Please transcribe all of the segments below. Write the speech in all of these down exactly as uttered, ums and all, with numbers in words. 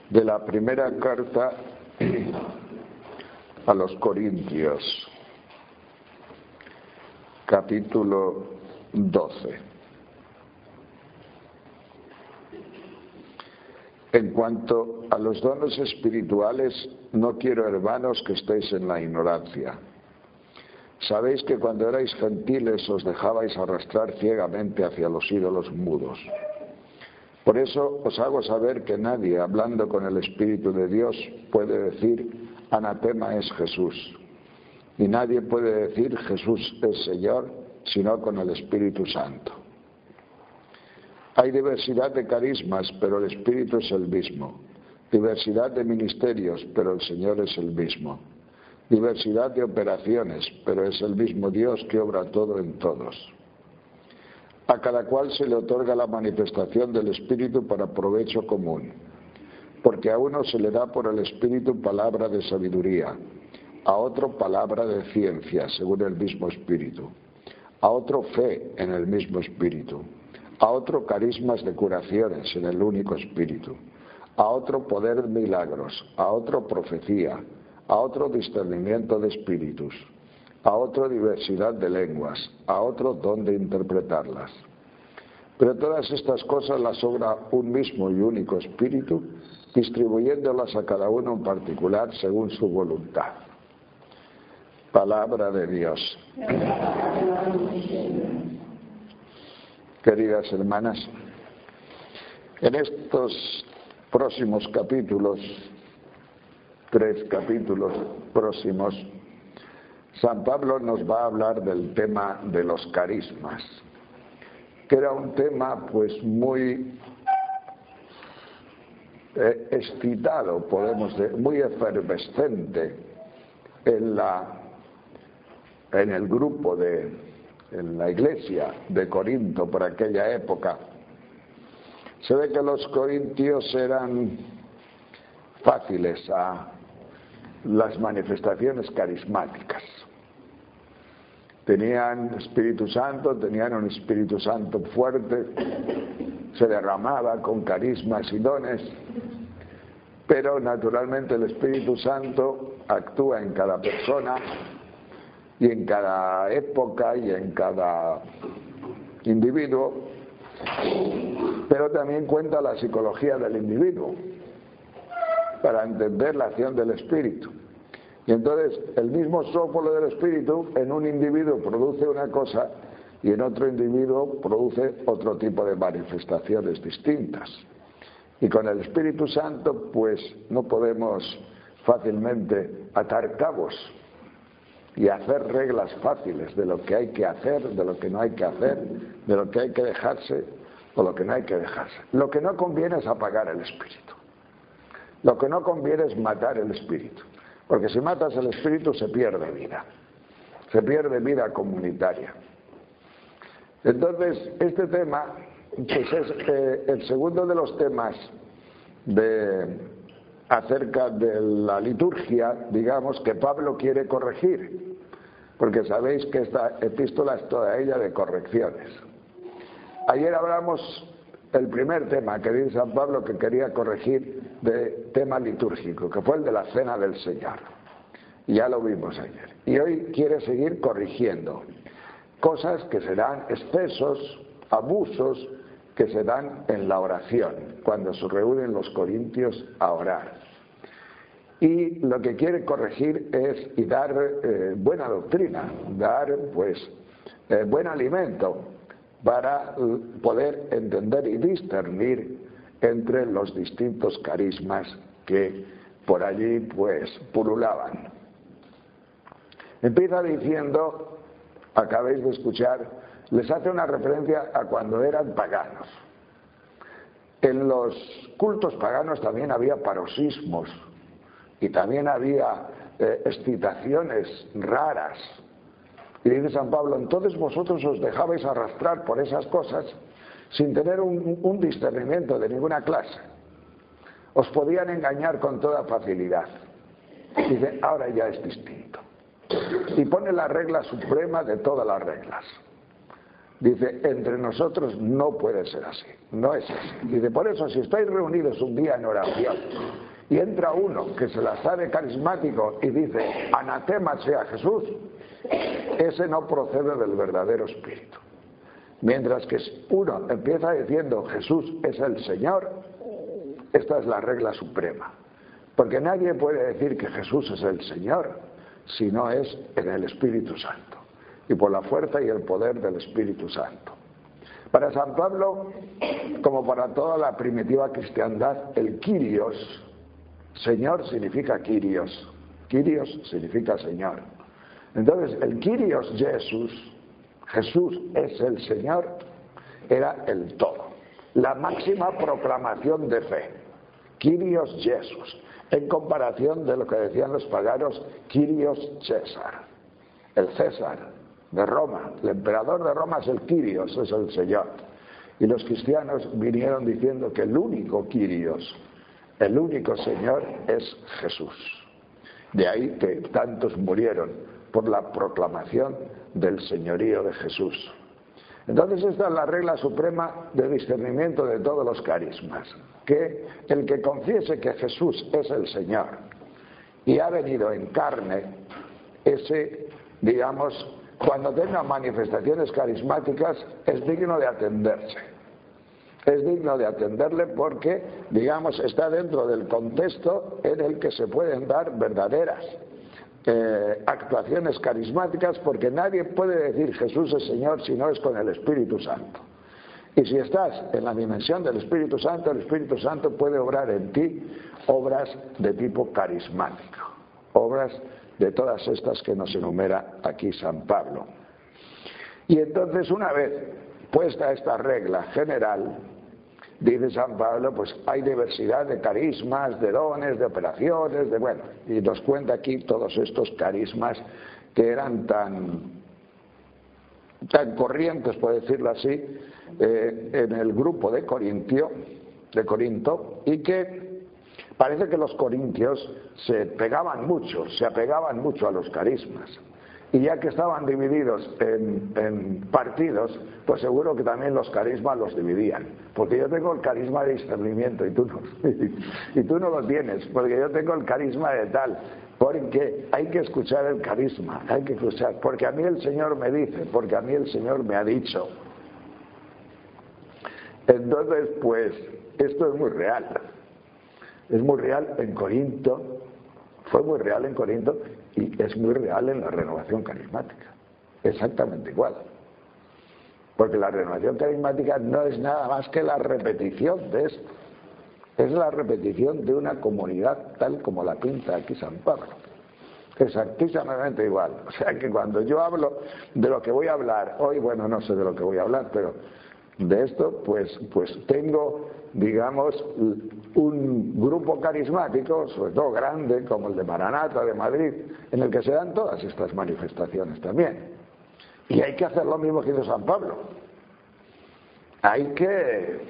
de la primera carta a los Corintios, capítulo doce. En cuanto a los dones espirituales, no quiero, hermanos, que estéis en la ignorancia. Sabéis que cuando erais gentiles os dejabais arrastrar ciegamente hacia los ídolos mudos. Por eso os hago saber que nadie, hablando con el Espíritu de Dios, puede decir, anatema es Jesús. Y nadie puede decir, Jesús es Señor, sino con el Espíritu Santo. Hay diversidad de carismas, pero el Espíritu es el mismo. Diversidad de ministerios, pero el Señor es el mismo. Diversidad de operaciones, pero es el mismo Dios que obra todo en todos. A cada cual se le otorga la manifestación del Espíritu para provecho común, porque a uno se le da por el Espíritu palabra de sabiduría, a otro palabra de ciencia, según el mismo Espíritu, a otro fe en el mismo Espíritu, a otro carismas de curaciones en el único Espíritu, a otro poder de milagros, a otro profecía, a otro discernimiento de espíritus, a otro diversidad de lenguas, a otro don de interpretarlas. Pero todas estas cosas las obra un mismo y único Espíritu, distribuyéndolas a cada uno en particular según su voluntad. Palabra de Dios. Queridas hermanas, en estos próximos capítulos, tres capítulos próximos, San Pablo nos va a hablar del tema de los carismas, que era un tema pues muy eh, excitado, podemos decir, muy efervescente en la en el grupo de en la iglesia de Corinto por aquella época. Se ve que los corintios eran fáciles a las manifestaciones carismáticas. Tenían Espíritu Santo, tenían un Espíritu Santo fuerte, se derramaba con carismas y dones, pero naturalmente el Espíritu Santo actúa en cada persona y en cada época y en cada individuo, pero también cuenta la psicología del individuo para entender la acción del Espíritu. Y entonces el mismo soplo del Espíritu en un individuo produce una cosa y en otro individuo produce otro tipo de manifestaciones distintas. Y con el Espíritu Santo pues no podemos fácilmente atar cabos y hacer reglas fáciles de lo que hay que hacer, de lo que no hay que hacer, de lo que hay que dejarse o lo que no hay que dejarse. Lo que no conviene es apagar el Espíritu. Lo que no conviene es matar el Espíritu. Porque si matas el Espíritu se pierde vida. Se pierde vida comunitaria. Entonces, este tema pues es eh, el segundo de los temas de, acerca de la liturgia, digamos, que Pablo quiere corregir. Porque sabéis que esta epístola es toda ella de correcciones. Ayer hablamos el primer tema que dice San Pablo que quería corregir de tema litúrgico, que fue el de la Cena del Señor. Y ya lo vimos ayer. Y hoy quiere seguir corrigiendo cosas que serán excesos, abusos que se dan en la oración, cuando se reúnen los corintios a orar. Y lo que quiere corregir es y dar eh, buena doctrina, dar pues eh, buen alimento para poder entender y discernir entre los distintos carismas que por allí pues pululaban. Empieza diciendo, acabáis de escuchar, les hace una referencia a cuando eran paganos. En los cultos paganos también había paroxismos y también había eh, excitaciones raras. Y dice San Pablo, entonces vosotros os dejabais arrastrar por esas cosas sin tener un, un discernimiento de ninguna clase. Os podían engañar con toda facilidad. Dice, ahora ya es distinto. Y pone la regla suprema de todas las reglas. Dice, entre nosotros no puede ser así, no es así. Dice, por eso si estáis reunidos un día en oración y entra uno que se la sabe carismático y dice, anatema sea Jesús, ese no procede del verdadero espíritu. Mientras que uno empieza diciendo, Jesús es el Señor, esta es la regla suprema. Porque nadie puede decir que Jesús es el Señor si no es en el Espíritu Santo y por la fuerza y el poder del Espíritu Santo. Para San Pablo, como para toda la primitiva cristiandad, el Kyrios, Señor significa Kyrios, Kyrios significa Señor. Entonces, el Kyrios Jesús, Jesús es el Señor, era el todo, la máxima proclamación de fe, Kyrios Jesús, en comparación de lo que decían los paganos, Kyrios César, el César de Roma, el emperador de Roma es el Kyrios, es el Señor. Y los cristianos vinieron diciendo que el único Kyrios, el único Señor es Jesús. De ahí que tantos murieron por la proclamación del señorío de Jesús. Entonces esta es la regla suprema de discernimiento de todos los carismas, que el que confiese que Jesús es el Señor y ha venido en carne, ese, digamos, cuando tenga manifestaciones carismáticas es digno de atenderse. Es digno de atenderle porque, digamos, está dentro del contexto en el que se pueden dar verdaderas eh, actuaciones carismáticas, porque nadie puede decir Jesús es Señor si no es con el Espíritu Santo. Y si estás en la dimensión del Espíritu Santo, el Espíritu Santo puede obrar en ti obras de tipo carismático, obras de todas estas que nos enumera aquí San Pablo. Y entonces, una vez puesta esta regla general, dice San Pablo, pues hay diversidad de carismas, de dones, de operaciones, de bueno, y nos cuenta aquí todos estos carismas que eran tan, tan corrientes, por decirlo así, eh, en el grupo de Corintio, de Corinto, y que parece que los corintios se pegaban mucho, se apegaban mucho a los carismas. Y ya que estaban divididos en, en partidos, pues seguro que también los carismas los dividían. Porque yo tengo el carisma de discernimiento y tú no, y tú no lo tienes, porque yo tengo el carisma de tal. Porque hay que escuchar el carisma, hay que escuchar, porque a mí el Señor me dice, porque a mí el Señor me ha dicho. Entonces, pues, esto es muy real. Es muy real en Corinto, fue muy real en Corinto y es muy real en la renovación carismática. Exactamente igual. Porque la renovación carismática no es nada más que la repetición de esto. Es la repetición de una comunidad tal como la pinta aquí San Pablo. Exactamente igual. O sea que cuando yo hablo de lo que voy a hablar, hoy, bueno, no sé de lo que voy a hablar, pero de esto, pues, pues tengo, digamos, un grupo carismático, sobre todo grande, como el de Maranata de Madrid, en el que se dan todas estas manifestaciones también. Y hay que hacer lo mismo que hizo San Pablo. Hay que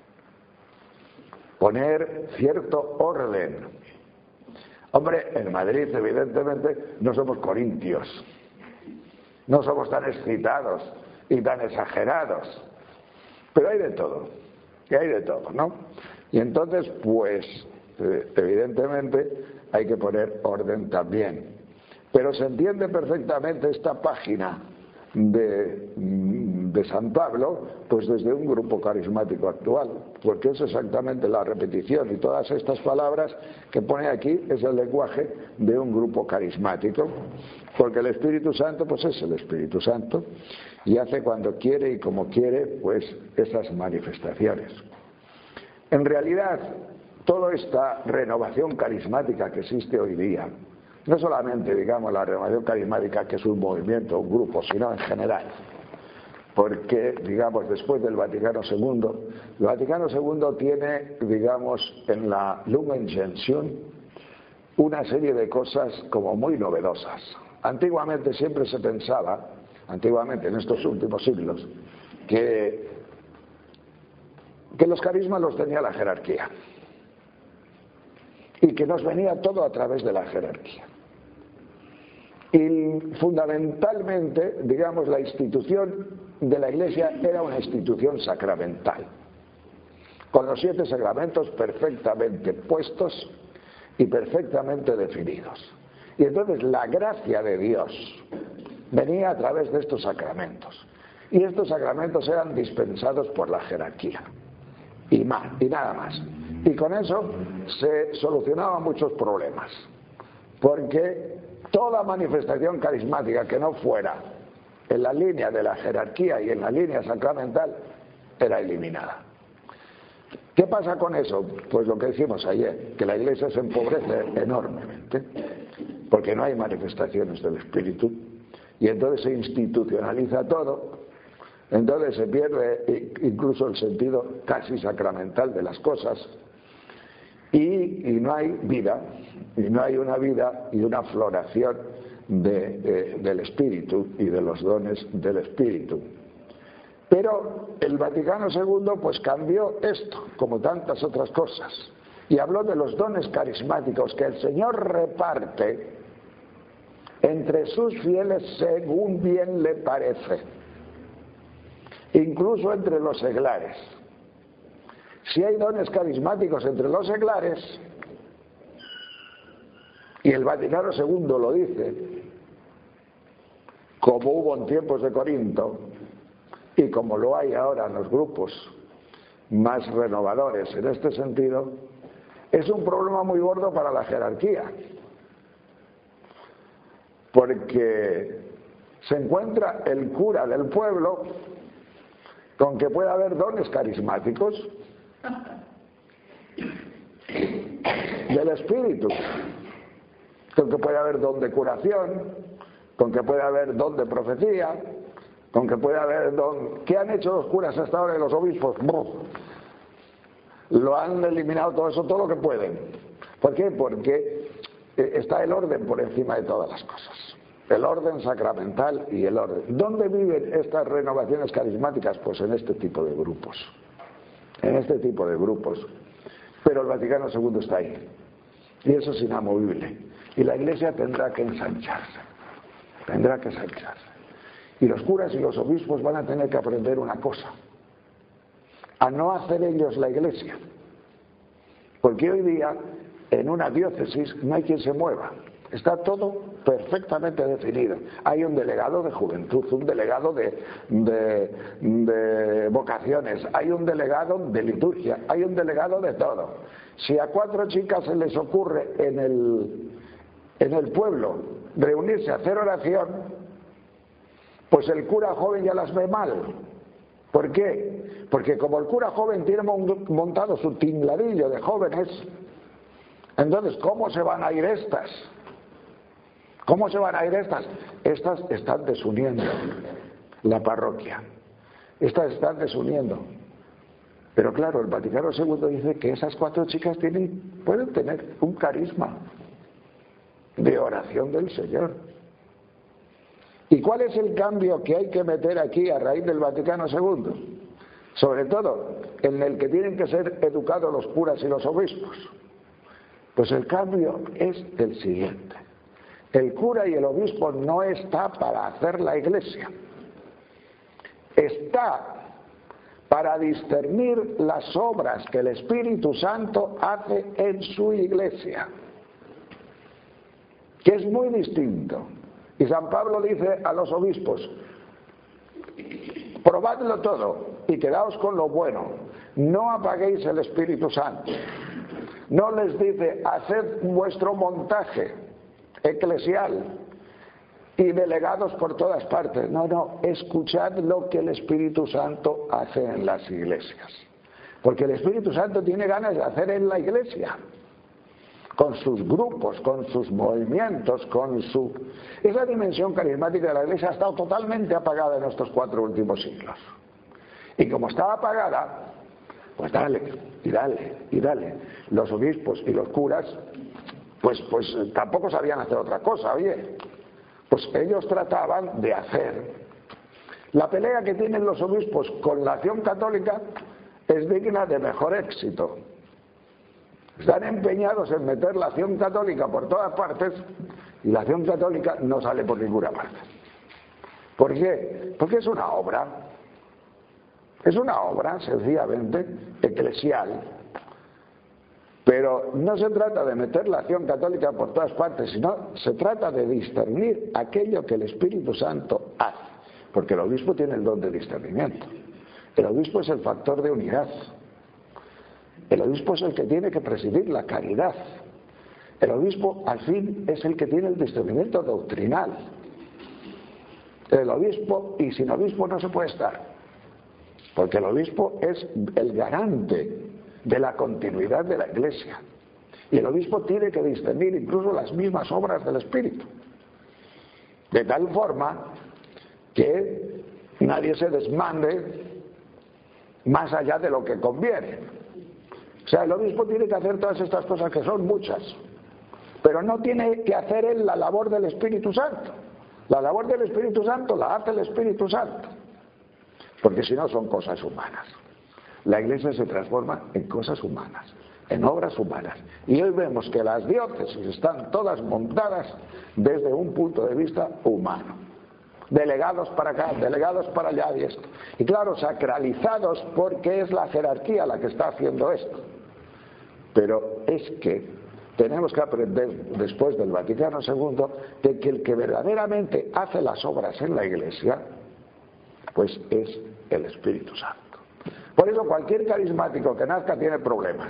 poner cierto orden. Hombre, en Madrid, evidentemente, no somos corintios. No somos tan excitados y tan exagerados. Pero hay de todo, y hay de todo, ¿no? Y entonces, pues, evidentemente, hay que poner orden también. Pero se entiende perfectamente esta página de, de San Pablo, pues desde un grupo carismático actual, porque es exactamente la repetición y todas estas palabras que pone aquí es el lenguaje de un grupo carismático, porque el Espíritu Santo, pues es el Espíritu Santo, y hace cuando quiere y como quiere, pues esas manifestaciones. En realidad, toda esta renovación carismática que existe hoy día, no solamente, digamos, la renovación carismática que es un movimiento, un grupo, sino en general, porque, digamos, después del Vaticano segundo, el Vaticano segundo tiene, digamos, en la Lumen Gentium una serie de cosas como muy novedosas. Antiguamente siempre se pensaba, antiguamente en estos últimos siglos, que, que los carismas los tenía la jerarquía y que nos venía todo a través de la jerarquía. Y fundamentalmente, digamos, la institución de la Iglesia era una institución sacramental, con los siete sacramentos perfectamente puestos y perfectamente definidos. Y entonces la gracia de Dios venía a través de estos sacramentos. Y estos sacramentos eran dispensados por la jerarquía. Y más, y nada más. Y con eso se solucionaban muchos problemas. Porque toda manifestación carismática que no fuera en la línea de la jerarquía y en la línea sacramental era eliminada. ¿Qué pasa con eso? Pues lo que decimos ayer, que la Iglesia se empobrece enormemente, porque no hay manifestaciones del Espíritu, y entonces se institucionaliza todo, entonces se pierde incluso el sentido casi sacramental de las cosas, y, y no hay vida, y no hay una vida y una floración de, de, del Espíritu y de los dones del Espíritu. Pero el Vaticano segundo pues cambió esto, como tantas otras cosas, y habló de los dones carismáticos que el Señor reparte entre sus fieles según bien le parece, incluso entre los seglares. Si hay dones carismáticos entre los seglares, y el Vaticano segundo lo dice, como hubo en tiempos de Corinto, y como lo hay ahora en los grupos más renovadores en este sentido, es un problema muy gordo para la jerarquía, porque se encuentra el cura del pueblo con que puede haber dones carismáticos del Espíritu, con que puede haber don de curación, con que puede haber don de profecía, con que puede haber don... ¿Qué han hecho los curas hasta ahora y los obispos? ¡Buf! Lo han eliminado todo eso, todo lo que pueden. ¿Por qué? Porque está el orden por encima de todas las cosas. El orden sacramental y el orden. ¿Dónde viven estas renovaciones carismáticas? Pues en este tipo de grupos. En este tipo de grupos. Pero el Vaticano segundo está ahí. Y eso es inamovible. Y la Iglesia tendrá que ensancharse. Tendrá que ensancharse. Y los curas y los obispos van a tener que aprender una cosa: a no hacer ellos la Iglesia. Porque hoy día, en una diócesis, no hay quien se mueva. Está todo perfectamente definido. Hay un delegado de juventud, un delegado de, de, de vocaciones, hay un delegado de liturgia, hay un delegado de todo. Si a cuatro chicas se les ocurre en el, en el pueblo reunirse a hacer oración, pues el cura joven ya las ve mal. ¿Por qué? Porque como el cura joven tiene montado su tingladillo de jóvenes, entonces ¿cómo se van a ir estas? ¿Cómo se van a ir estas? Estas están desuniendo la parroquia. Estas están desuniendo. Pero claro, el Vaticano segundo dice que esas cuatro chicas tienen, pueden tener un carisma de oración del Señor. ¿Y cuál es el cambio que hay que meter aquí a raíz del Vaticano segundo? Sobre todo, en el que tienen que ser educados los curas y los obispos. Pues el cambio es el siguiente: el cura y el obispo no está para hacer la Iglesia, está para discernir las obras que el Espíritu Santo hace en su Iglesia, que es muy distinto. Y San Pablo dice a los obispos: probadlo todo y quedaos con lo bueno, no apaguéis el Espíritu Santo. No les dice: haced vuestro montaje eclesial y delegados por todas partes. No, no, escuchad lo que el Espíritu Santo hace en las iglesias, porque el Espíritu Santo tiene ganas de hacer en la Iglesia, con sus grupos, con sus movimientos, con su... Esa dimensión carismática de la Iglesia ha estado totalmente apagada en estos cuatro últimos siglos. Y como estaba apagada, pues dale, y dale, y dale. Los obispos y los curas, pues, pues tampoco sabían hacer otra cosa, oye. Pues ellos trataban de hacer. La pelea que tienen los obispos con la acción católica es digna de mejor éxito. Están empeñados en meter la acción católica por todas partes y la acción católica no sale por ninguna parte. ¿Por qué? Porque es una obra, es una obra sencillamente eclesial. Pero no se trata de meter la acción católica por todas partes, sino se trata de discernir aquello que el Espíritu Santo hace. Porque el obispo tiene el don de discernimiento. El obispo es el factor de unidad. El obispo es el que tiene que presidir la caridad. El obispo, al fin, es el que tiene el discernimiento doctrinal. El obispo, y sin obispo no se puede estar. Porque el obispo es el garante de la continuidad de la Iglesia. Y el obispo tiene que discernir incluso las mismas obras del Espíritu. De tal forma que nadie se desmande más allá de lo que conviene. O sea, el obispo tiene que hacer todas estas cosas, que son muchas, pero no tiene que hacer él la labor del Espíritu Santo. La labor del Espíritu Santo la hace el Espíritu Santo, porque si no son cosas humanas. La Iglesia se transforma en cosas humanas, en obras humanas. Y hoy vemos que las diócesis están todas montadas desde un punto de vista humano. Delegados para acá, delegados para allá y esto. Y claro, sacralizados porque es la jerarquía la que está haciendo esto. Pero es que tenemos que aprender después del Vaticano segundo de que el que verdaderamente hace las obras en la Iglesia pues es el Espíritu Santo. Por eso cualquier carismático que nazca tiene problemas,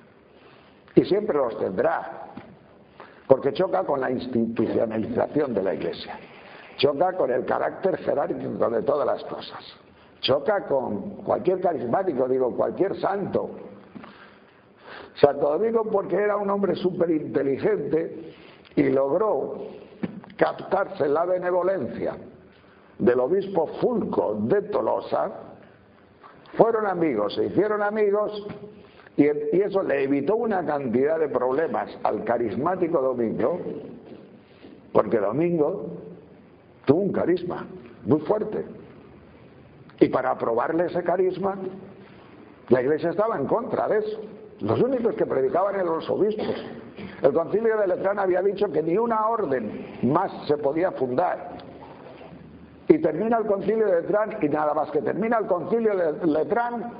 y siempre los tendrá, porque choca con la institucionalización de la Iglesia, choca con el carácter jerárquico de todas las cosas, choca con cualquier carismático, digo, cualquier santo. Santo Domingo, porque era un hombre súper inteligente y logró captarse la benevolencia del obispo Fulco de Tolosa. Fueron amigos, se hicieron amigos, y, y eso le evitó una cantidad de problemas al carismático Domingo, porque Domingo tuvo un carisma muy fuerte, y para aprobarle ese carisma la Iglesia estaba en contra de eso. Los únicos que predicaban eran los obispos. El Concilio de Letrán había dicho que ni una orden más se podía fundar. Y termina el Concilio de Letrán, y nada más que termina el Concilio de Letrán,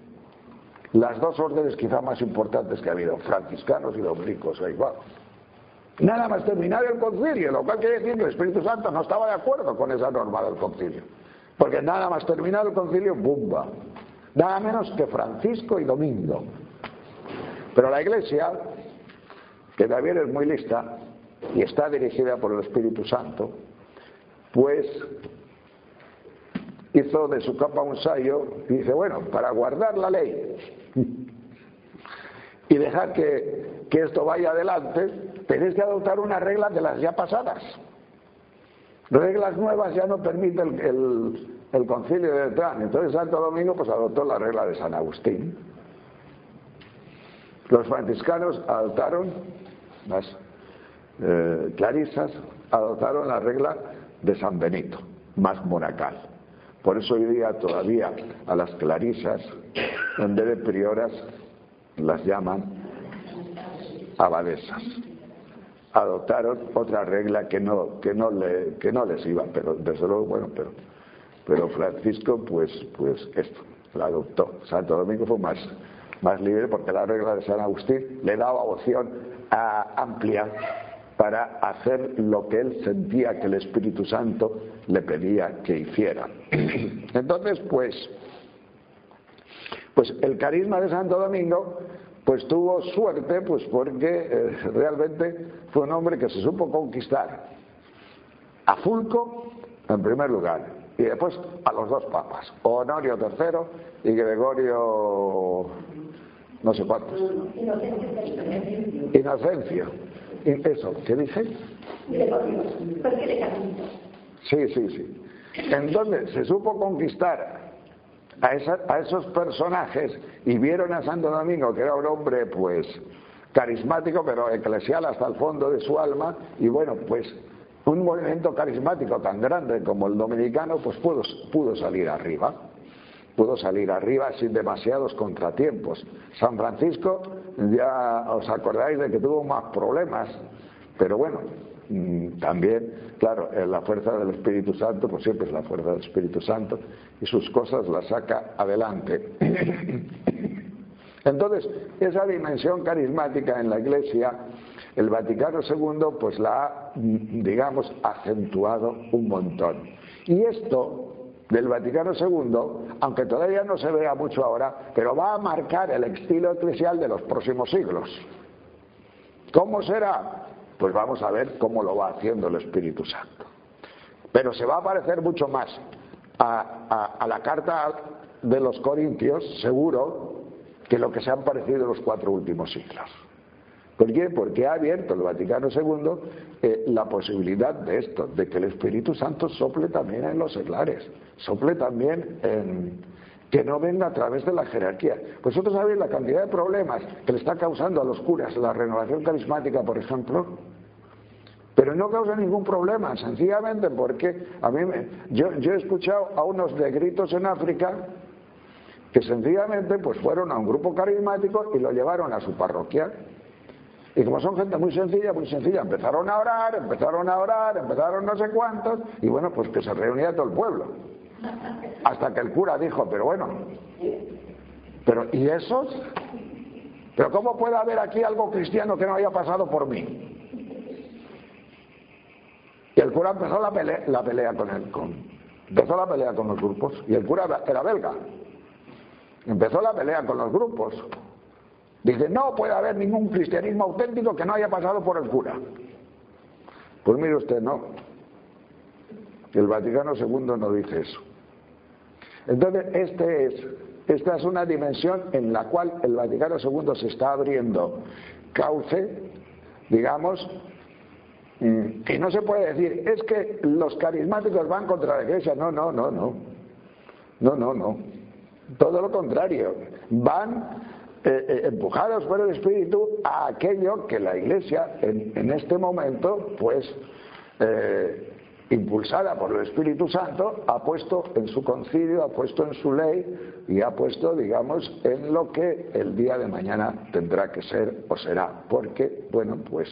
las dos órdenes quizá más importantes que ha habido, franciscanos y dominicos, da igual. Nada más terminar el concilio, lo cual quiere decir que el Espíritu Santo no estaba de acuerdo con esa norma del concilio. Porque nada más terminar el concilio, ¡bumba! Nada menos que Francisco y Domingo. Pero la Iglesia, que también es muy lista y está dirigida por el Espíritu Santo, pues hizo de su capa un sayo y dice, bueno, para guardar la ley y dejar que, que esto vaya adelante, tenéis que adoptar una regla de las ya pasadas. Reglas nuevas ya no permite el, el, el concilio de Letrán. Entonces Santo Domingo pues adoptó la regla de San Agustín. Los franciscanos adoptaron, las eh, clarisas adoptaron la regla de San Benito, más monacal. Por eso hoy día todavía a las clarisas, en vez de prioras, las llaman abadesas. Adoptaron otra regla que no, que no, le, que no les iba, pero desde luego, bueno, pero, pero Francisco, pues, pues esto, la adoptó. Santo Domingo fue más, más libre porque la regla de San Agustín le daba opción a, amplia para hacer lo que él sentía que el Espíritu Santo le pedía que hiciera. Entonces, pues, pues el carisma de Santo Domingo pues tuvo suerte, pues porque eh, realmente fue un hombre que se supo conquistar a Fulco en primer lugar y después a los dos papas, Honorio tercero y Gregorio no sé cuántos, Inocencio. Eso, ¿qué dice? Sí, sí, sí. Entonces se supo conquistar a, esa, a esos personajes y vieron a Santo Domingo que era un hombre pues carismático pero eclesial hasta el fondo de su alma, y bueno, pues un movimiento carismático tan grande como el dominicano pues pudo, pudo salir arriba pudo salir arriba sin demasiados contratiempos. San Francisco, ya os acordáis de que tuvo más problemas, pero bueno, mm, también, claro, eh, la fuerza del Espíritu Santo, pues siempre es la fuerza del Espíritu Santo, y sus cosas las saca adelante. Entonces, esa dimensión carismática en la Iglesia, el Vaticano segundo, pues la ha, digamos, acentuado un montón. Y esto del Vaticano segundo, aunque todavía no se vea mucho ahora, pero va a marcar el estilo eclesial de los próximos siglos. ¿Cómo será? Pues vamos a ver cómo lo va haciendo el Espíritu Santo. Pero se va a parecer mucho más a, a, a la carta de los Corintios, seguro, que lo que se han parecido en los cuatro últimos siglos. ¿Por qué? Porque ha abierto el Vaticano segundo eh, la posibilidad de esto, de que el Espíritu Santo sople también en los seglares, sople también en... que no venga a través de la jerarquía. Vosotros sabéis la cantidad de problemas que le está causando a los curas la renovación carismática, por ejemplo, pero no causa ningún problema, sencillamente porque a mí me, yo, yo he escuchado a unos negritos en África que sencillamente pues fueron a un grupo carismático y lo llevaron a su parroquia. Y como son gente muy sencilla, muy sencilla, empezaron a orar, empezaron a orar, empezaron no sé cuántos, y bueno, pues que se reunía todo el pueblo. Hasta que el cura dijo, pero bueno, pero ¿y esos? ¿Pero cómo puede haber aquí algo cristiano que no haya pasado por mí? Y el cura empezó la pelea, la pelea con él, con, empezó la pelea con los grupos, y el cura era belga. Empezó la pelea con los grupos. Dice, no puede haber ningún cristianismo auténtico que no haya pasado por el cura. Pues mire usted, no. El Vaticano segundo no dice eso. Entonces, este es, esta es una dimensión en la cual el Vaticano segundo se está abriendo cauce, digamos, que no se puede decir, es que los carismáticos van contra la Iglesia. No, no, no, no. No, no, no. Todo lo contrario. Van eh, eh, empujados por el Espíritu a aquello que la Iglesia en, en este momento, pues, eh, impulsada por el Espíritu Santo, ha puesto en su concilio, ha puesto en su ley y ha puesto, digamos, en lo que el día de mañana tendrá que ser o será. Porque, bueno, pues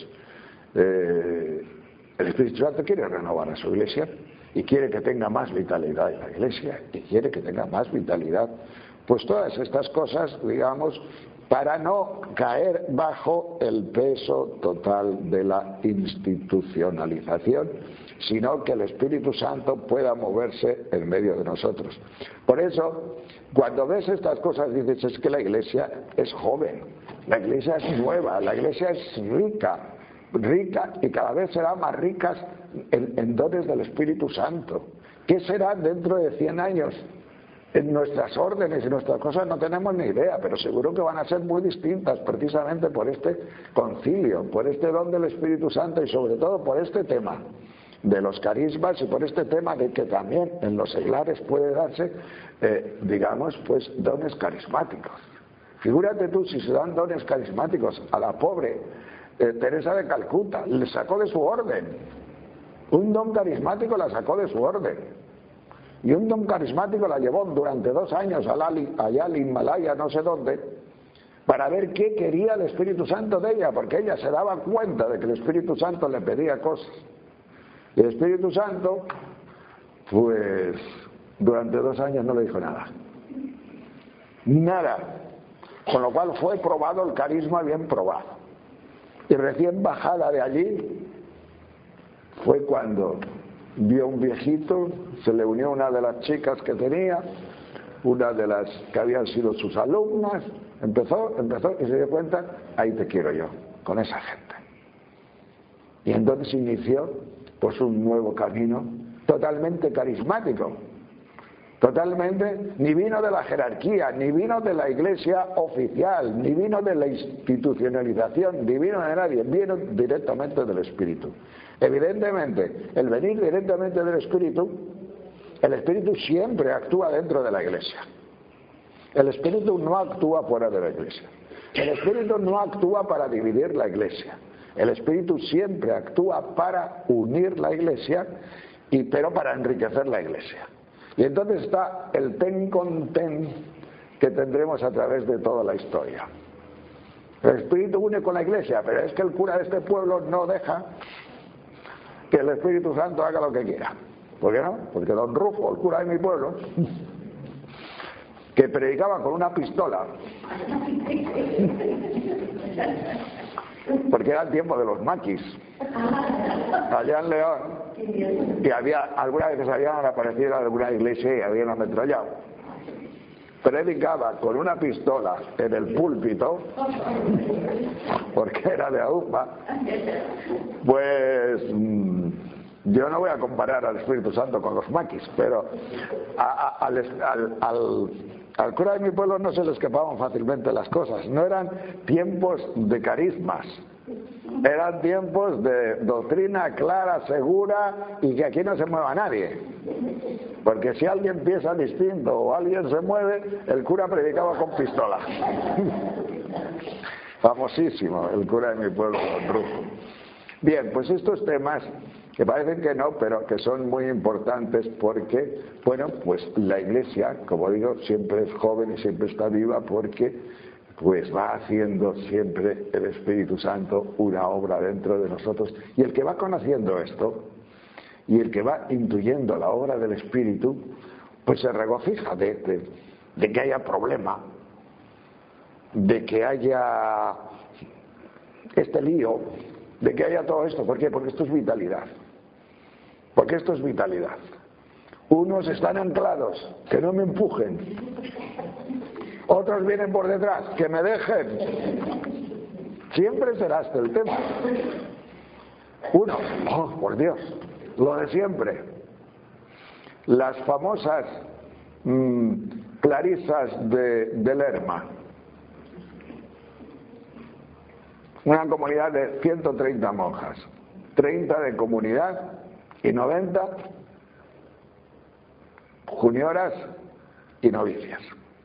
eh, el Espíritu Santo quiere renovar a su Iglesia y quiere que tenga más vitalidad en la Iglesia y quiere que tenga más vitalidad, pues todas estas cosas, digamos, para no caer bajo el peso total de la institucionalización, sino que el Espíritu Santo pueda moverse en medio de nosotros. Por eso, cuando ves estas cosas dices, es que la Iglesia es joven, la Iglesia es nueva, la Iglesia es rica, rica y cada vez será más ricas en, en dones del Espíritu Santo. ¿Qué será dentro de cien años? En nuestras órdenes y nuestras cosas no tenemos ni idea, pero seguro que van a ser muy distintas precisamente por este concilio, por este don del Espíritu Santo y sobre todo por este tema de los carismas y por este tema de que también en los seglares puede darse, eh, digamos, pues dones carismáticos. Figúrate tú si se dan dones carismáticos a la pobre eh, Teresa de Calcuta, le sacó de su orden. Un don carismático la sacó de su orden. Y un don carismático la llevó durante dos años allá al Himalaya, no sé dónde, para ver qué quería el Espíritu Santo de ella, porque ella se daba cuenta de que el Espíritu Santo le pedía cosas. Y el Espíritu Santo, pues, durante dos años no le dijo nada. Nada. Con lo cual fue probado el carisma, bien probado. Y recién bajada de allí, fue cuando vio un viejito, se le unió una de las chicas que tenía, una de las que habían sido sus alumnas, empezó, empezó y se dio cuenta, ahí te quiero yo, con esa gente. Y entonces inició pues un nuevo camino totalmente carismático, totalmente, ni vino de la jerarquía, ni vino de la iglesia oficial, ni vino de la institucionalización, ni vino de nadie, vino directamente del Espíritu. Evidentemente, el venir directamente del Espíritu, el Espíritu siempre actúa dentro de la Iglesia. El Espíritu no actúa fuera de la Iglesia. El Espíritu no actúa para dividir la Iglesia. El Espíritu siempre actúa para unir la Iglesia, y, pero para enriquecer la Iglesia. Y entonces está el ten con ten que tendremos a través de toda la historia. El Espíritu une con la Iglesia, pero es que el cura de este pueblo no deja. que el Espíritu Santo haga lo que quiera. ¿Por qué no? Porque don Rufo, el cura de mi pueblo, que predicaba con una pistola, porque era el tiempo de los maquis, allá en León, y había, algunas veces habían aparecido en alguna iglesia y habían ametrallado. Predicaba con una pistola en el púlpito, porque era de AUPA. Pues yo no voy a comparar al Espíritu Santo con los maquis, pero a, a, al, al, al, al cura de mi pueblo no se le escapaban fácilmente las cosas. No eran tiempos de carismas, eran tiempos de doctrina clara, segura, y que aquí no se mueva nadie. Porque si alguien piensa distinto o alguien se mueve, el cura predicaba con pistola. Famosísimo el cura de mi pueblo, don Rufo. Bien, pues estos temas que parecen que no, pero que son muy importantes porque, bueno, pues la Iglesia, como digo, siempre es joven y siempre está viva porque pues va haciendo siempre el Espíritu Santo una obra dentro de nosotros. Y el que va conociendo esto y el que va intuyendo la obra del Espíritu, pues se regocija de, de, de que haya problema, de que haya este lío, de que haya todo esto. ¿Por qué? Porque esto es vitalidad. Porque esto es vitalidad. Unos están anclados, que no me empujen. Otros vienen por detrás, que me dejen. Siempre será este el tema. Uno, oh, por Dios, lo de siempre. Las famosas mmm, clarisas de, de Lerma. Una comunidad de ciento treinta monjas, treinta de comunidad y noventa junioras y novicias.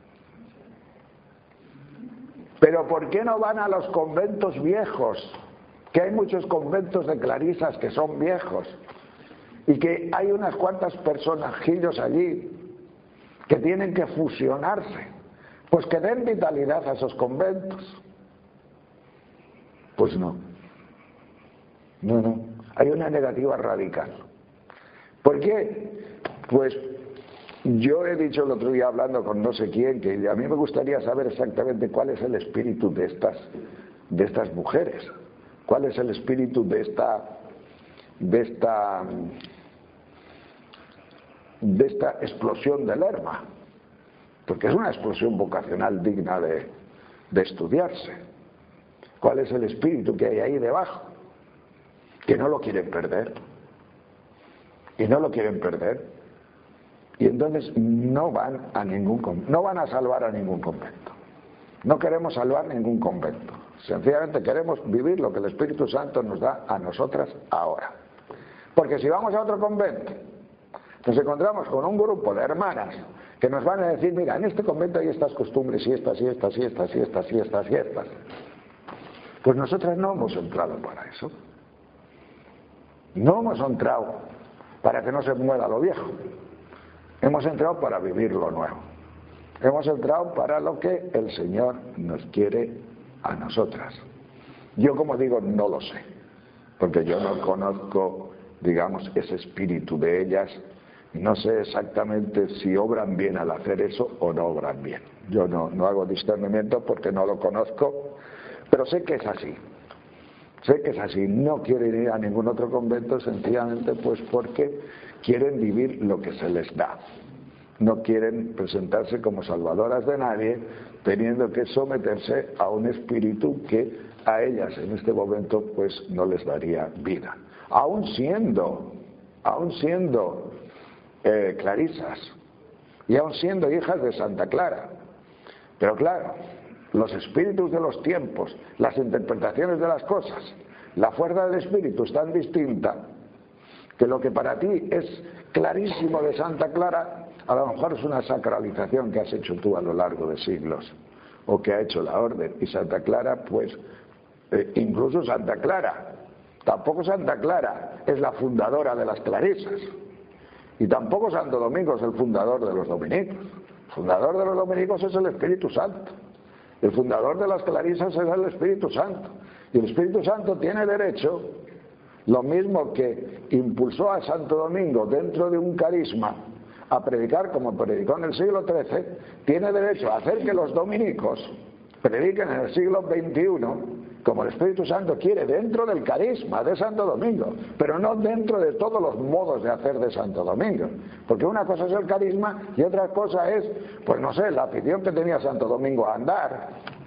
Pero ¿por qué no van a los conventos viejos? Que hay muchos conventos de clarisas que son viejos y que hay unas cuantas personajillos allí que tienen que fusionarse, pues que den vitalidad a esos conventos. Pues no, no, no, hay una negativa radical. ¿Por qué? Pues yo he dicho el otro día hablando con no sé quién que a mí me gustaría saber exactamente cuál es el espíritu de estas, de estas mujeres, cuál es el espíritu de esta, de esta, de esta explosión del Lerma, porque es una explosión vocacional digna de, de estudiarse. ¿Cuál es el espíritu que hay ahí debajo? Que no lo quieren perder. Y no lo quieren perder. Y entonces no van a ningún no van a salvar a ningún convento. No queremos salvar ningún convento. Sencillamente queremos vivir lo que el Espíritu Santo nos da a nosotras ahora. Porque si vamos a otro convento, nos encontramos con un grupo de hermanas que nos van a decir, mira, en este convento hay estas costumbres y estas y estas y estas y estas y estas y estas. Pues nosotras no hemos entrado para eso. No hemos entrado para que no se mueva lo viejo. Hemos entrado para vivir lo nuevo. Hemos entrado para lo que el Señor nos quiere a nosotras. Yo, como digo, no lo sé, porque yo no conozco, digamos, ese espíritu de ellas. No sé exactamente si obran bien al hacer eso o no obran bien. Yo no, no hago discernimiento porque no lo conozco. Pero sé que es así, sé que es así, no quieren ir a ningún otro convento sencillamente pues porque quieren vivir lo que se les da. No quieren presentarse como salvadoras de nadie, teniendo que someterse a un espíritu que a ellas en este momento pues no les daría vida. Aún siendo, aún siendo eh, clarisas y aún siendo hijas de Santa Clara. Pero claro, los espíritus de los tiempos, las interpretaciones de las cosas, la fuerza del espíritu es tan distinta que lo que para ti es clarísimo de Santa Clara, a lo mejor es una sacralización que has hecho tú a lo largo de siglos, o que ha hecho la orden. Y Santa Clara, pues, eh, incluso Santa Clara, tampoco Santa Clara es la fundadora de las clarisas, y tampoco Santo Domingo es el fundador de los dominicos. El fundador de los dominicos es el Espíritu Santo. El fundador de las clarisas es el Espíritu Santo. Y el Espíritu Santo tiene derecho, Lo mismo que impulsó a Santo Domingo dentro de un carisma a predicar como predicó en el siglo trece, tiene derecho a hacer que los dominicos prediquen en el siglo veintiuno como el Espíritu Santo quiere, dentro del carisma de Santo Domingo, pero no dentro de todos los modos de hacer de Santo Domingo, porque una cosa es el carisma y otra cosa es, pues no sé, la afición que tenía Santo Domingo a andar,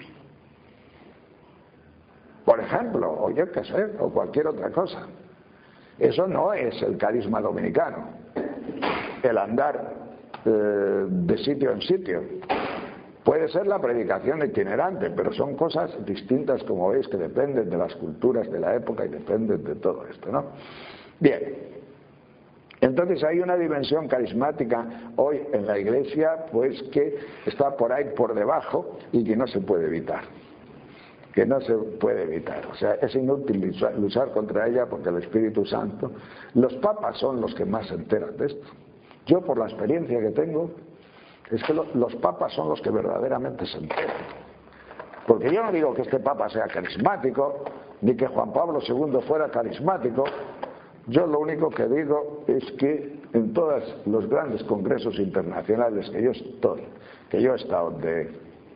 por ejemplo, o yo qué sé, o cualquier otra cosa. Eso no es el carisma dominicano, el andar eh, de sitio en sitio. Puede ser la predicación itinerante, pero son cosas distintas, como veis, que dependen de las culturas de la época y dependen de todo esto, ¿no? Bien, entonces hay una dimensión carismática hoy en la Iglesia, pues que está por ahí por debajo y que no se puede evitar, que no se puede evitar. O sea, es inútil luchar, luchar contra ella porque el Espíritu Santo, los papas son los que más se enteran de esto. Yo, por la experiencia que tengo, es que lo, los papas son los que verdaderamente se enteran. Porque yo no digo que este papa sea carismático, ni que Juan Pablo segundo fuera carismático. Yo lo único que digo es que en todos los grandes congresos internacionales que yo estoy, que yo he estado de,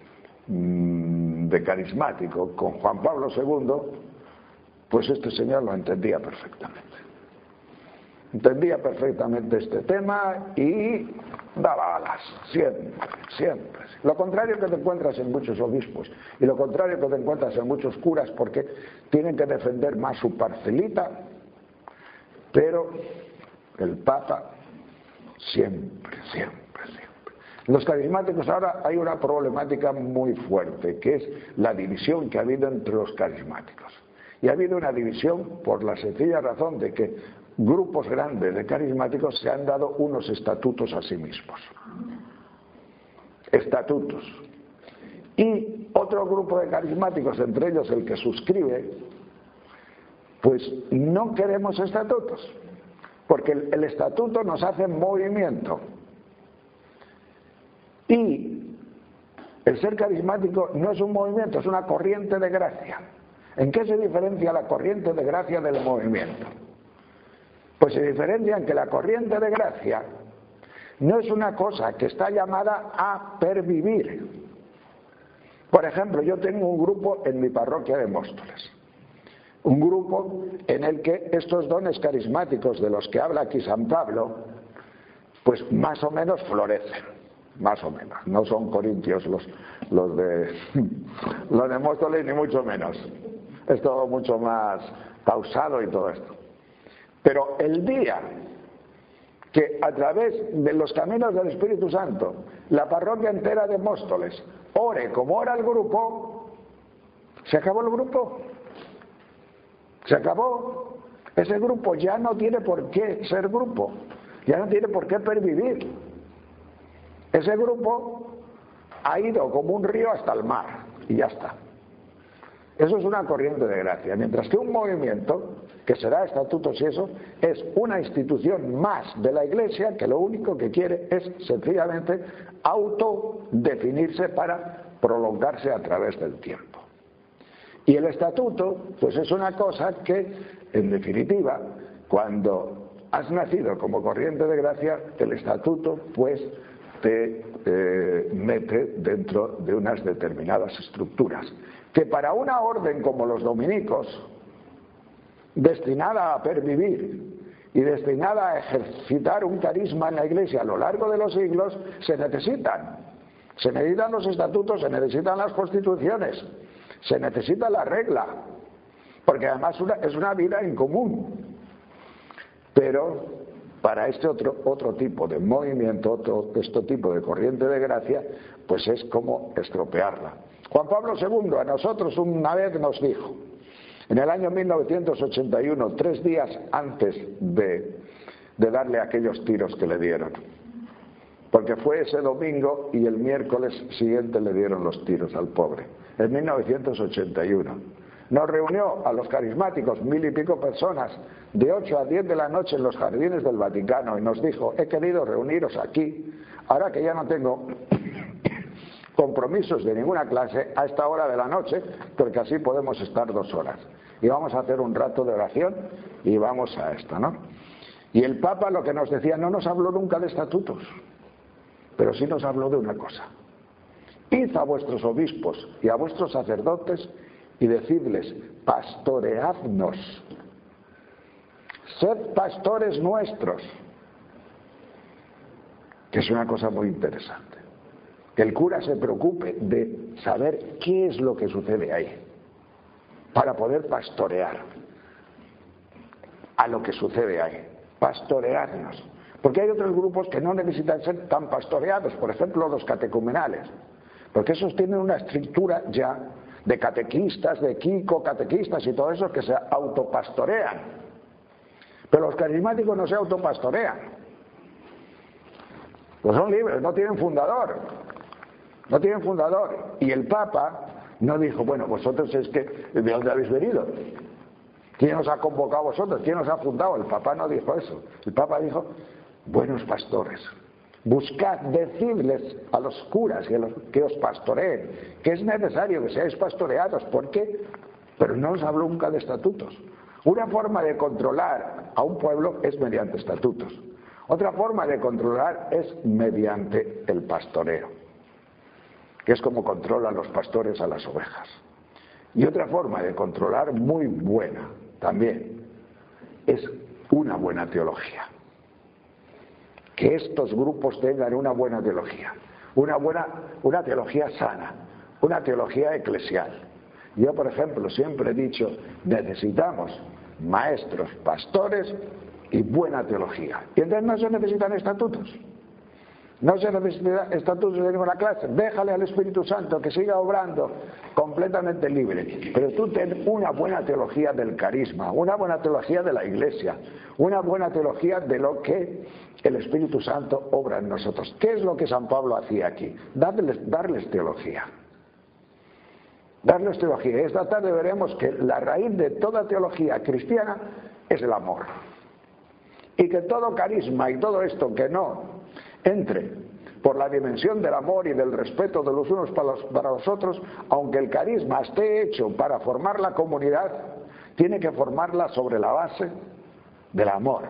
de carismático con Juan Pablo segundo, pues este señor lo entendía perfectamente. Entendía perfectamente este tema y daba alas, siempre, siempre. Lo contrario que te encuentras en muchos obispos y lo contrario que te encuentras en muchos curas, porque tienen que defender más su parcelita, pero el Papa siempre, siempre, siempre. En los carismáticos ahora hay una problemática muy fuerte, que es la división que ha habido entre los carismáticos. Y ha habido una división por la sencilla razón de que grupos grandes de carismáticos se han dado unos estatutos a sí mismos. Estatutos. Y otro grupo de carismáticos, entre ellos el que suscribe, pues no queremos estatutos, porque el, el estatuto nos hace movimiento. Y el ser carismático no es un movimiento, es una corriente de gracia. ¿En qué se diferencia la corriente de gracia del movimiento? Pues se diferencia en que la corriente de gracia no es una cosa que está llamada a pervivir. Por ejemplo, yo tengo un grupo en mi parroquia de Móstoles, un grupo en el que estos dones carismáticos de los que habla aquí San Pablo, pues más o menos florecen, más o menos. No son corintios los, los, de, los de Móstoles, ni mucho menos. Es todo mucho más pausado y todo esto. Pero el día que a través de los caminos del Espíritu Santo la parroquia entera de Móstoles ore como ora el grupo, se acabó el grupo. Se acabó. Ese grupo ya no tiene por qué ser grupo, ya no tiene por qué pervivir. Ese grupo ha ido como un río hasta el mar y ya está. Eso es una corriente de gracia, mientras que un movimiento, que será estatutos y eso, es una institución más de la Iglesia que lo único que quiere es sencillamente autodefinirse para prolongarse a través del tiempo. Y el estatuto, pues es una cosa que, en definitiva, cuando has nacido como corriente de gracia, el estatuto, pues, te eh, mete dentro de unas determinadas estructuras, que para una orden como los dominicos, destinada a pervivir y destinada a ejercitar un carisma en la Iglesia a lo largo de los siglos, se necesitan. Se necesitan los estatutos, se necesitan las constituciones, se necesita la regla, porque además una, es una vida en común. Pero para este otro, otro tipo de movimiento, otro este tipo de corriente de gracia, pues es como estropearla. Juan Pablo segundo a nosotros una vez nos dijo, en el año mil novecientos ochenta y uno, tres días antes de, de darle aquellos tiros que le dieron, porque fue ese domingo y el miércoles siguiente le dieron los tiros al pobre, en mil novecientos ochenta y uno. Nos reunió a los carismáticos, mil y pico personas, de ocho a diez de la noche en los jardines del Vaticano, y nos dijo, he querido reuniros aquí, ahora que ya no tengo compromisos de ninguna clase, a esta hora de la noche, porque así podemos estar dos horas. y vamos a hacer un rato de oración y vamos a esto, ¿no? Y el Papa lo que nos decía, no nos habló nunca de estatutos, pero sí nos habló de una cosa: id a vuestros obispos y a vuestros sacerdotes y decidles, pastoreadnos, sed pastores nuestros, que es una cosa muy interesante. Que el cura se preocupe de saber qué es lo que sucede ahí, para poder pastorear a lo que sucede ahí, pastorearnos. Porque hay otros grupos que no necesitan ser tan pastoreados, por ejemplo los catecumenales, porque esos tienen una estructura ya de catequistas, de Kiko, catequistas y todo eso que se autopastorean. Pero los carismáticos no se autopastorean. Pues son libres, no tienen fundador. No tienen fundador. Y el Papa no dijo, bueno, vosotros es que, ¿de dónde habéis venido? ¿Quién os ha convocado a vosotros? ¿Quién os ha fundado? El Papa no dijo eso. El Papa dijo, buenos pastores, buscad, decidles a los curas y a los que os pastoreen, que es necesario que seáis pastoreados. ¿Por qué? Pero no os habló nunca de estatutos. Una forma de controlar a un pueblo es mediante estatutos. Otra forma de controlar es mediante el pastoreo, que es como controlan los pastores a las ovejas. Y otra forma de controlar muy buena también es una buena teología. Que estos grupos tengan una buena teología, una buena, una teología sana, una teología eclesial. Yo, por ejemplo, siempre he dicho, necesitamos maestros, pastores y buena teología. Y entonces no se necesitan estatutos. No se necesita estatutos de ninguna clase. Déjale al Espíritu Santo que siga obrando completamente libre. Pero tú ten una buena teología del carisma, una buena teología de la Iglesia, una buena teología de lo que el Espíritu Santo obra en nosotros. ¿Qué es lo que San Pablo hacía aquí? Darles, darles teología. Darles teología. Esta tarde veremos que la raíz de toda teología cristiana es el amor. Y que todo carisma y todo esto que no entre por la dimensión del amor y del respeto de los unos para los, para los otros, aunque el carisma esté hecho para formar la comunidad, tiene que formarla sobre la base del amor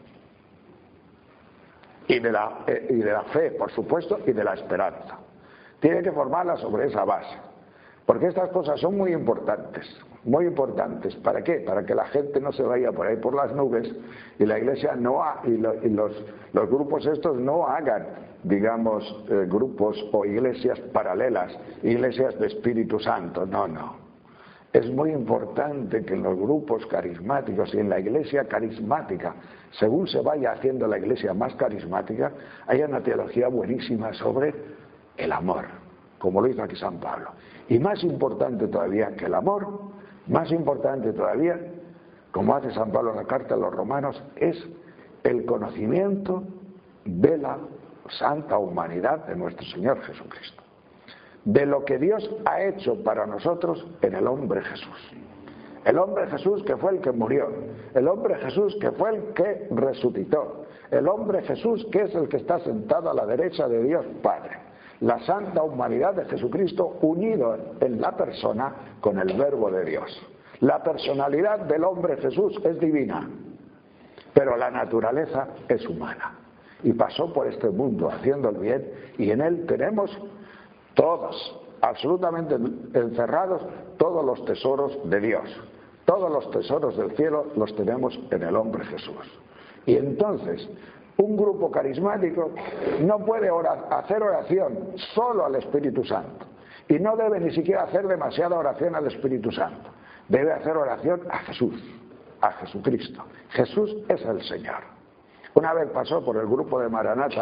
y de la, eh, y de la fe, por supuesto, y de la esperanza. Tiene que formarla sobre esa base, porque estas cosas son muy importantes, muy importantes. ¿Para qué? Para que la gente no se vaya por ahí por las nubes y la Iglesia no ha, y, lo, y los, los grupos estos no hagan, digamos, eh, grupos o iglesias paralelas, iglesias de Espíritu Santo. No, no. Es muy importante que en los grupos carismáticos y en la iglesia carismática, según se vaya haciendo la iglesia más carismática, haya una teología buenísima sobre el amor, como lo hizo aquí San Pablo. Y más importante todavía que el amor, más importante todavía, como hace San Pablo en la carta a los romanos, es el conocimiento de la santa humanidad de nuestro Señor Jesucristo, de lo que Dios ha hecho para nosotros en el hombre Jesús. El hombre Jesús que fue el que murió, el hombre Jesús que fue el que resucitó, el hombre Jesús que es el que está sentado a la derecha de Dios Padre. La santa humanidad de Jesucristo unido en la persona con el Verbo de Dios. La personalidad del hombre Jesús es divina, pero la naturaleza es humana. Y pasó por este mundo haciendo el bien, y en él tenemos todos, absolutamente encerrados, todos los tesoros de Dios. Todos los tesoros del cielo los tenemos en el hombre Jesús. Y entonces, un grupo carismático no puede orar, hacer oración solo al Espíritu Santo. Y no debe ni siquiera hacer demasiada oración al Espíritu Santo. Debe hacer oración a Jesús, a Jesucristo. Jesús es el Señor. Una vez pasó por el grupo de Maranata,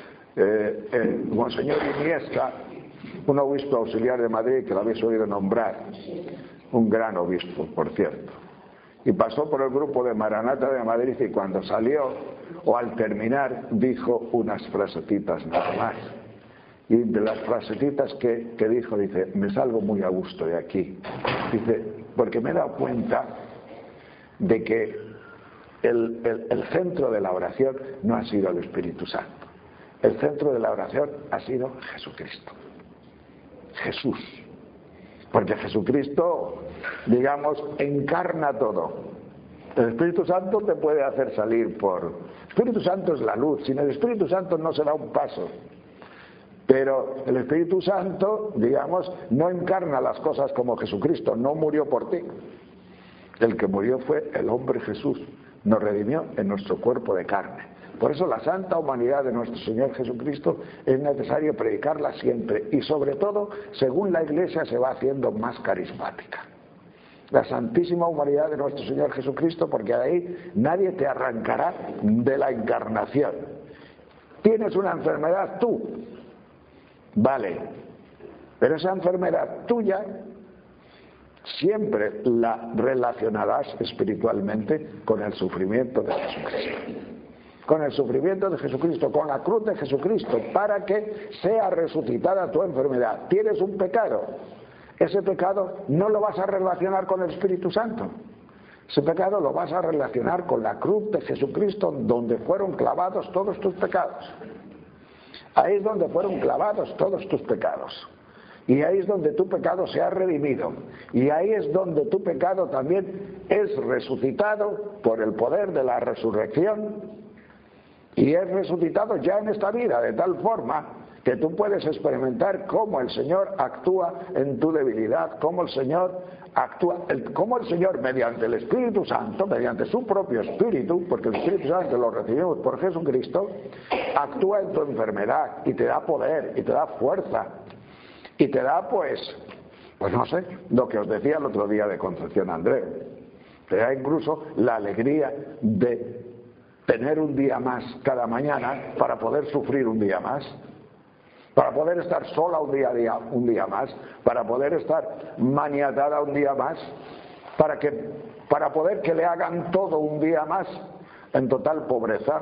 eh, eh, Monseñor Iniesta, un obispo auxiliar de Madrid que lo habéis oído nombrar, un gran obispo, por cierto. Y pasó por el grupo de Maranata de Madrid y cuando salió, o al terminar, dijo unas frasecitas nada más. Y de las frasecitas que, que dijo, dice, me salgo muy a gusto de aquí. Dice, porque me he dado cuenta de que el, el, el centro de la oración no ha sido el Espíritu Santo. El centro de la oración ha sido Jesucristo. Jesús. Porque Jesucristo, digamos, encarna todo. El Espíritu Santo te puede hacer salir por... El Espíritu Santo es la luz, sin el Espíritu Santo no se da un paso. Pero el Espíritu Santo, digamos, no encarna las cosas como Jesucristo, no murió por ti. El que murió fue el hombre Jesús, nos redimió en nuestro cuerpo de carne. Por eso la santa humanidad de nuestro Señor Jesucristo es necesario predicarla siempre y sobre todo según la Iglesia se va haciendo más carismática. La santísima humanidad de nuestro Señor Jesucristo, porque de ahí nadie te arrancará de la encarnación. Tienes una enfermedad tú, vale, pero esa enfermedad tuya siempre la relacionarás espiritualmente con el sufrimiento de Jesucristo. Con el sufrimiento de Jesucristo, con la cruz de Jesucristo, para que sea resucitada tu enfermedad. Tienes un pecado. Ese pecado no lo vas a relacionar con el Espíritu Santo. Ese pecado lo vas a relacionar con la cruz de Jesucristo, donde fueron clavados todos tus pecados. Ahí es donde fueron clavados todos tus pecados. Y ahí es donde tu pecado se ha redimido. Y ahí es donde tu pecado también es resucitado por el poder de la resurrección. Y es resucitado ya en esta vida, de tal forma que tú puedes experimentar cómo el Señor actúa en tu debilidad, cómo el Señor actúa, el, cómo el Señor mediante el Espíritu Santo, mediante su propio Espíritu, porque el Espíritu Santo lo recibimos por Jesucristo, actúa en tu enfermedad y te da poder y te da fuerza y te da pues, pues no sé, lo que os decía el otro día de Concepción Andreu, te da incluso la alegría de tener un día más cada mañana para poder sufrir un día más, para poder estar sola un día, día, un día más, para poder estar maniatada un día más, para, que, para poder que le hagan todo un día más en total pobreza.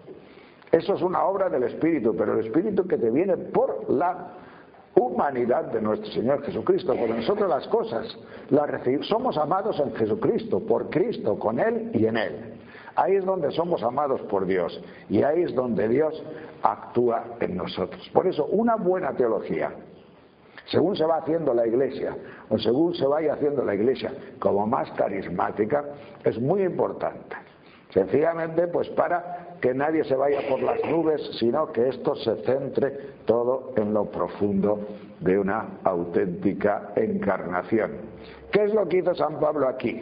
Eso es una obra del Espíritu, pero el Espíritu que te viene por la humanidad de nuestro Señor Jesucristo. Porque nosotros las cosas las recibimos, somos amados en Jesucristo, por Cristo, con Él y en Él. Ahí es donde somos amados por Dios y ahí es donde Dios actúa en nosotros. Por eso una buena teología, según se va haciendo la Iglesia o según se vaya haciendo la Iglesia como más carismática, es muy importante. Sencillamente pues para que nadie se vaya por las nubes, sino que esto se centre todo en lo profundo de una auténtica encarnación. ¿Qué es lo que hizo San Pablo aquí?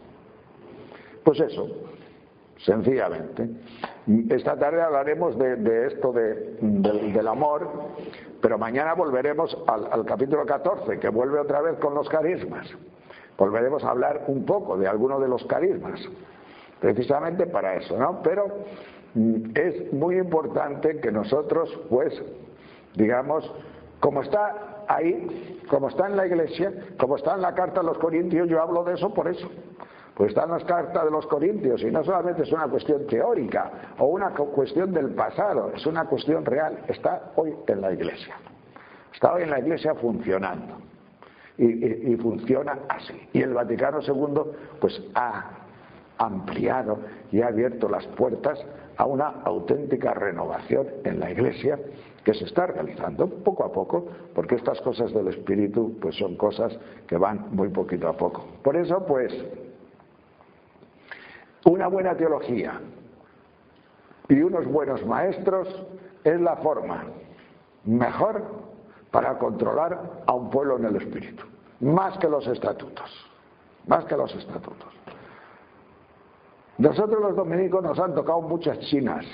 Pues eso. Sencillamente. Esta tarde hablaremos de, de esto de, de, del amor, pero mañana volveremos al, al capítulo catorce, que vuelve otra vez con los carismas. Volveremos a hablar un poco de alguno de los carismas, precisamente para eso, ¿no? Pero es muy importante que nosotros, pues, digamos, como está ahí, como está en la Iglesia, como está en la carta a los Corintios, yo hablo de eso por eso. Pues está en las cartas de los Corintios y no solamente es una cuestión teórica o una cuestión del pasado, es una cuestión real, está hoy en la Iglesia, está hoy en la Iglesia funcionando y, y, y funciona así. Y el Vaticano segundo pues ha ampliado y ha abierto las puertas a una auténtica renovación en la Iglesia que se está realizando poco a poco, porque estas cosas del Espíritu pues son cosas que van muy poquito a poco. Por eso pues una buena teología y unos buenos maestros es la forma mejor para controlar a un pueblo en el espíritu, más que los estatutos, más que los estatutos. Nosotros los dominicos nos han tocado muchas chinas,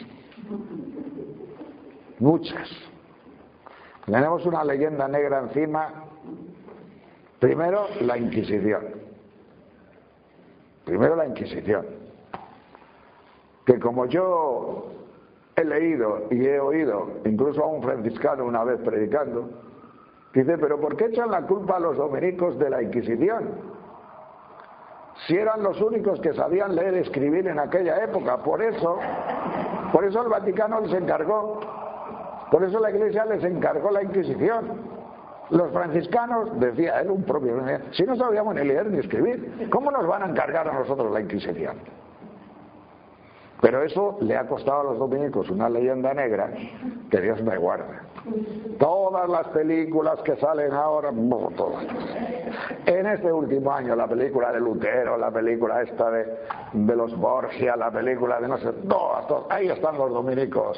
muchas. Tenemos una leyenda negra encima. Primero la Inquisición, primero la Inquisición. Que como yo he leído y he oído, incluso a un franciscano una vez predicando, dice, pero ¿por qué echan la culpa a los dominicos de la Inquisición? Si eran los únicos que sabían leer y escribir en aquella época. Por eso, por eso el Vaticano les encargó, por eso la Iglesia les encargó la Inquisición. Los franciscanos, decía él, un propio, si no sabíamos ni leer ni escribir, ¿cómo nos van a encargar a nosotros la Inquisición? Pero eso le ha costado a los dominicos una leyenda negra que Dios me guarde. Todas las películas que salen ahora, todas. En este último año, la película de Lutero, la película esta de, de los Borgia, la película de no sé, todas, todas, ahí están los dominicos.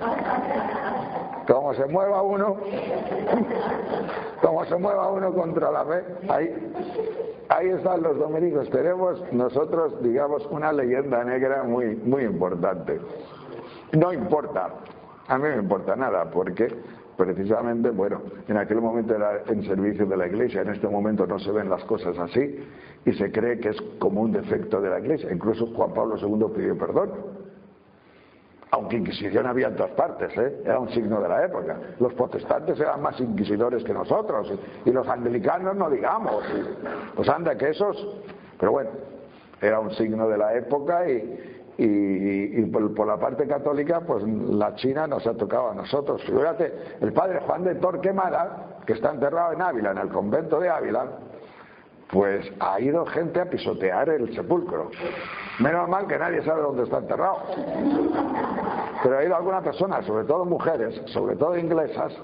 Como se mueva uno, como se mueva uno contra la fe, ahí, ahí están los dominicos. Tenemos nosotros, digamos, una leyenda negra muy, muy importante. No importa, a mí no me importa nada, porque precisamente, bueno, en aquel momento era en servicio de la Iglesia, en este momento no se ven las cosas así y se cree que es como un defecto de la Iglesia. Incluso Juan Pablo segundo pidió perdón, aunque Inquisición había en todas partes, ¿eh? Era un signo de la época. Los protestantes eran más inquisidores que nosotros y, y los anglicanos no digamos, y, pues anda que esos, pero bueno, era un signo de la época y Y, y, y por, por la parte católica, pues la China nos ha tocado a nosotros. Fíjate, el padre Juan de Torquemada, que está enterrado en Ávila, en el convento de Ávila, pues ha ido gente a pisotear el sepulcro. Menos mal que nadie sabe dónde está enterrado. Pero ha ido alguna persona, sobre todo mujeres, sobre todo inglesas.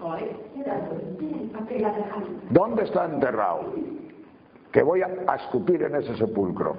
¿Dónde está enterrado? Que voy a, a escupir en ese sepulcro.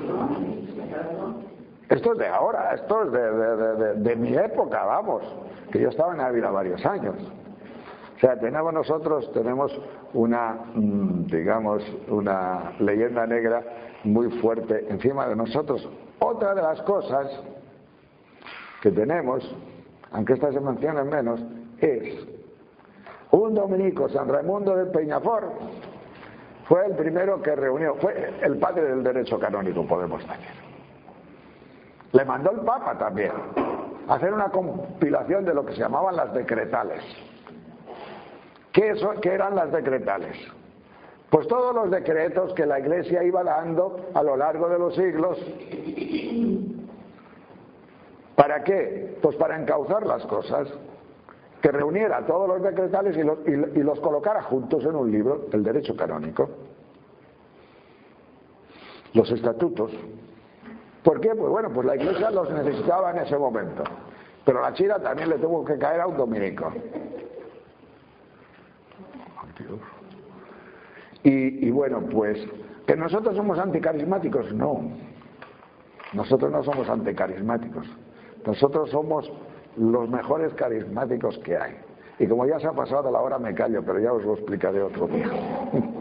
Esto es de ahora, esto es de, de, de, de, de mi época, vamos, que yo estaba en Ávila varios años. O sea, tenemos nosotros, tenemos una, digamos, una leyenda negra muy fuerte encima de nosotros. Otra de las cosas que tenemos, aunque estas se mencionen menos, es un dominico, San Raimundo de Peñafort, fue el primero que reunió, fue el padre del derecho canónico, podemos decir. Le mandó el Papa también a hacer una compilación de lo que se llamaban las decretales. ¿Qué, eso, qué eran las decretales? Pues todos los decretos que la Iglesia iba dando a lo largo de los siglos. ¿Para qué? Pues para encauzar las cosas. Que reuniera todos los decretales y los, y, y los colocara juntos en un libro, el derecho canónico. Los estatutos. ¿Por qué? Pues bueno, pues la Iglesia los necesitaba en ese momento. Pero la China también le tuvo que caer a un dominico. Y, y bueno, pues, ¿que nosotros somos anticarismáticos? No. Nosotros no somos anticarismáticos. Nosotros somos los mejores carismáticos que hay. Y como ya se ha pasado la hora me callo, pero ya os lo explicaré otro día.